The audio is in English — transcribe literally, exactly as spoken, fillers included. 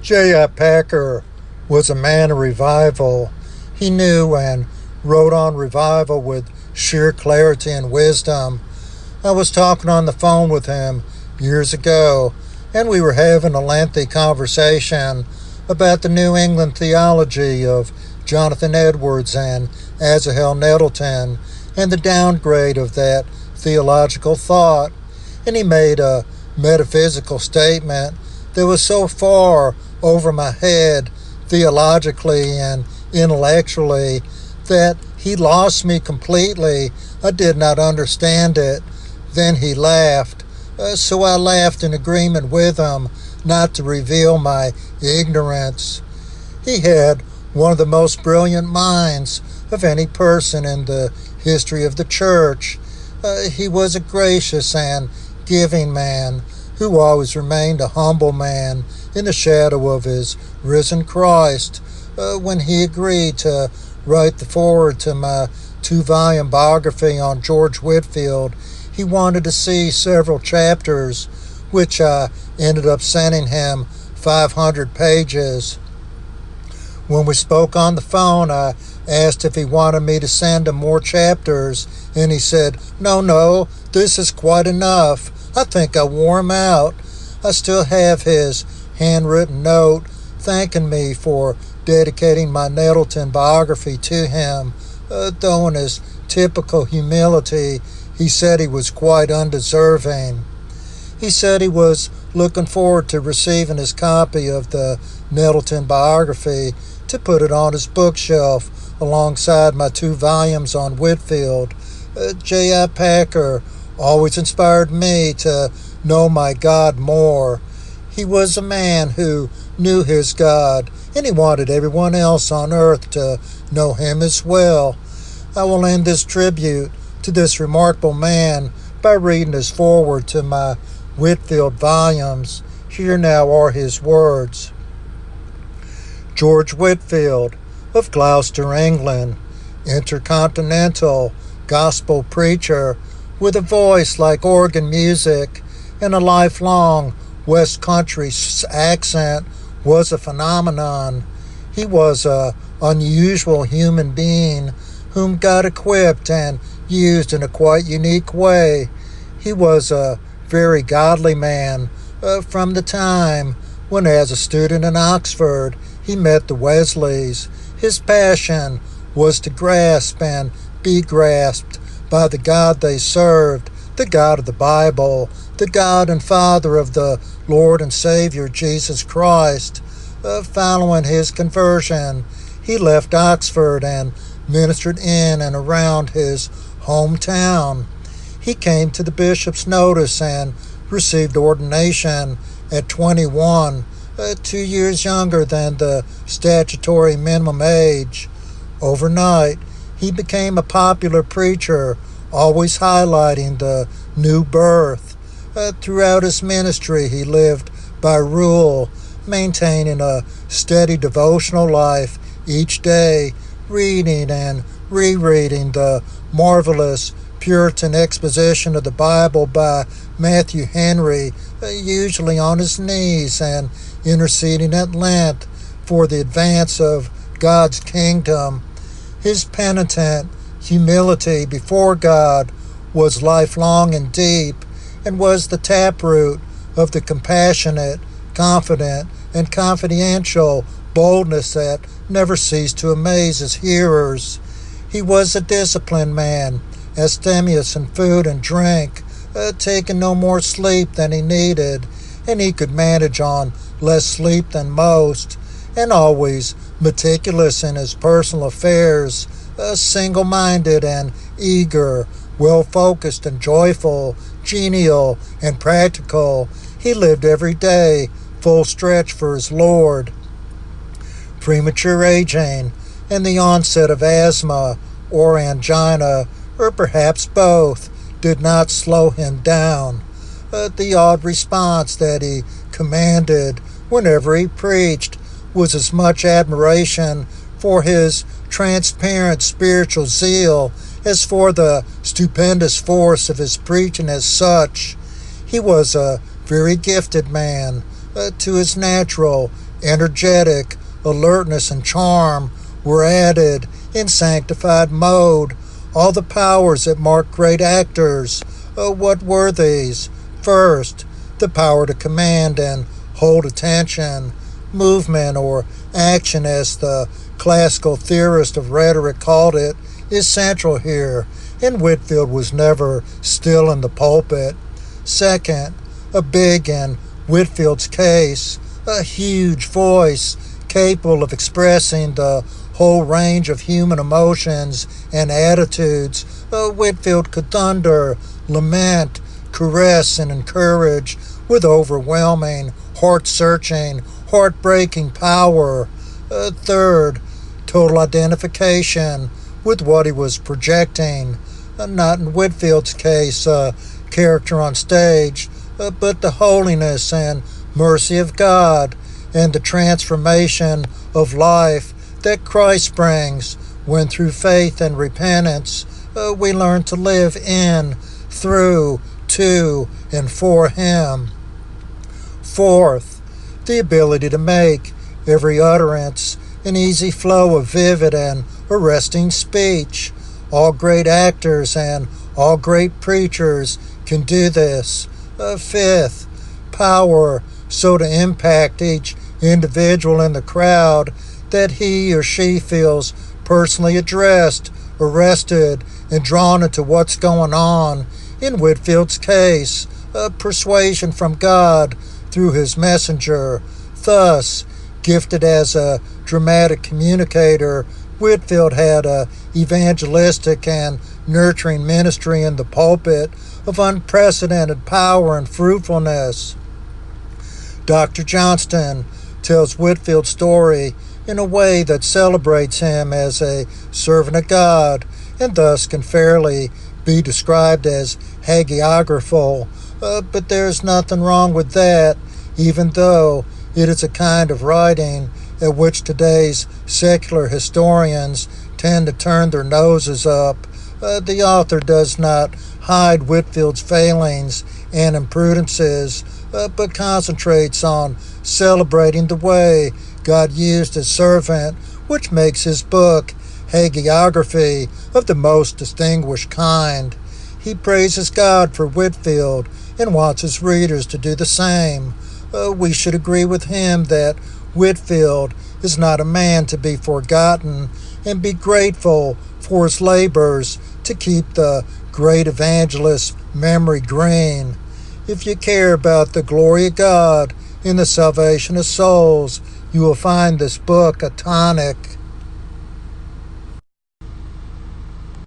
J I. Packer was a man of revival. He knew and wrote on revival with sheer clarity and wisdom. I was talking on the phone with him years ago, and we were having a lengthy conversation about the New England theology of Jonathan Edwards and Asahel Nettleton and the downgrade of that theological thought. And he made a metaphysical statement that was so far over my head theologically and intellectually that he lost me completely. I did not understand it. Then he laughed. Uh, so I laughed in agreement with him, not to reveal my ignorance. He had one of the most brilliant minds of any person in the history of the church. Uh, he was a gracious and giving man who always remained a humble man in the shadow of his risen Christ. Uh, when he agreed to write the foreword to my two-volume biography on George Whitefield, he wanted to see several chapters, which I ended up sending him five hundred pages. When we spoke on the phone, I asked if he wanted me to send him more chapters, and he said, no, no, this is quite enough. I think I wore him out. I still have his handwritten note thanking me for dedicating my Nettleton biography to him, uh, though in his typical humility, he said he was quite undeserving. He said he was looking forward to receiving his copy of the Nettleton biography to put it on his bookshelf alongside my two volumes on Whitefield. Uh, J I. Packer always inspired me to know my God more. He was a man who knew his God, and he wanted everyone else on earth to know him as well. I will end this tribute to this remarkable man by reading his foreword to my Whitefield volumes. Here now are his words. George Whitefield of Gloucester, England, intercontinental gospel preacher with a voice like organ music and a lifelong West Country accent, was a phenomenon. He was an unusual human being whom God equipped and used in a quite unique way. He was a very godly man uh, from the time when, as a student in Oxford, he met the Wesleys. His passion was to grasp and be grasped by the God they served, the God of the Bible, the God and Father of the Lord and Savior Jesus Christ. Uh, following his conversion, he left Oxford and ministered in and around his hometown. He came to the bishop's notice and received ordination at twenty-one, uh, two years younger than the statutory minimum age. Overnight, he became a popular preacher, always highlighting the new birth. Uh, throughout his ministry, he lived by rule, maintaining a steady devotional life each day, reading and rereading the marvelous Puritan exposition of the Bible by Matthew Henry, uh, usually on his knees, and interceding at length for the advance of God's kingdom. His penitent humility before God was lifelong and deep, and was the taproot of the compassionate, confident, and confidential boldness that never ceased to amaze his hearers. He was a disciplined man, abstemious in food and drink, uh, taking no more sleep than he needed, and he could manage on less sleep than most, and always meticulous in his personal affairs, uh, single-minded and eager, well-focused and joyful, genial and practical. He lived every day full stretch for his Lord. Premature aging and the onset of asthma or angina, or perhaps both, did not slow him down. Uh, the odd response that he commanded whenever he preached was as much admiration for his transparent spiritual zeal as for the stupendous force of his preaching as such. He was a very gifted man, uh, to his natural energetic alertness and charm were added in sanctified mode. All the powers that mark great actors, uh, what were these? First, the power to command and hold attention. Movement, or action as the classical theorist of rhetoric called it, is central here, and Whitefield was never still in the pulpit. Second, a big, in Whitefield's case, a huge voice capable of expressing the whole range of human emotions and attitudes. Uh, Whitefield could thunder, lament, caress, and encourage with overwhelming, heart-searching, heartbreaking power. Uh, third, total identification with what he was projecting. Uh, not in Whitefield's case, a uh, character on stage, uh, but the holiness and mercy of God and the transformation of life that Christ brings when through faith and repentance uh, we learn to live in, through, to, and for Him. Fourth, the ability to make every utterance an easy flow of vivid and arresting speech. All great actors and all great preachers can do this. Uh, fifth, power so to impact each individual in the crowd that he or she feels personally addressed, arrested, and drawn into what's going on. In Whitefield's case, a persuasion from God through his messenger. Thus, gifted as a dramatic communicator, Whitefield had a evangelistic and nurturing ministry in the pulpit of unprecedented power and fruitfulness. Doctor Johnston tells Whitefield's story in a way that celebrates him as a servant of God, and thus can fairly be described as hagiographical. Uh, but there's nothing wrong with that, even though it is a kind of writing at which today's secular historians tend to turn their noses up. Uh, the author does not hide Whitefield's failings and imprudences, uh, but concentrates on celebrating the way God used his servant, which makes his book hagiography of the most distinguished kind. He praises God for Whitefield and wants his readers to do the same. Uh, we should agree with him that Whitefield is not a man to be forgotten, and be grateful for his labors to keep the great evangelist's memory green. If you care about the glory of God in the salvation of souls, you will find this book a tonic.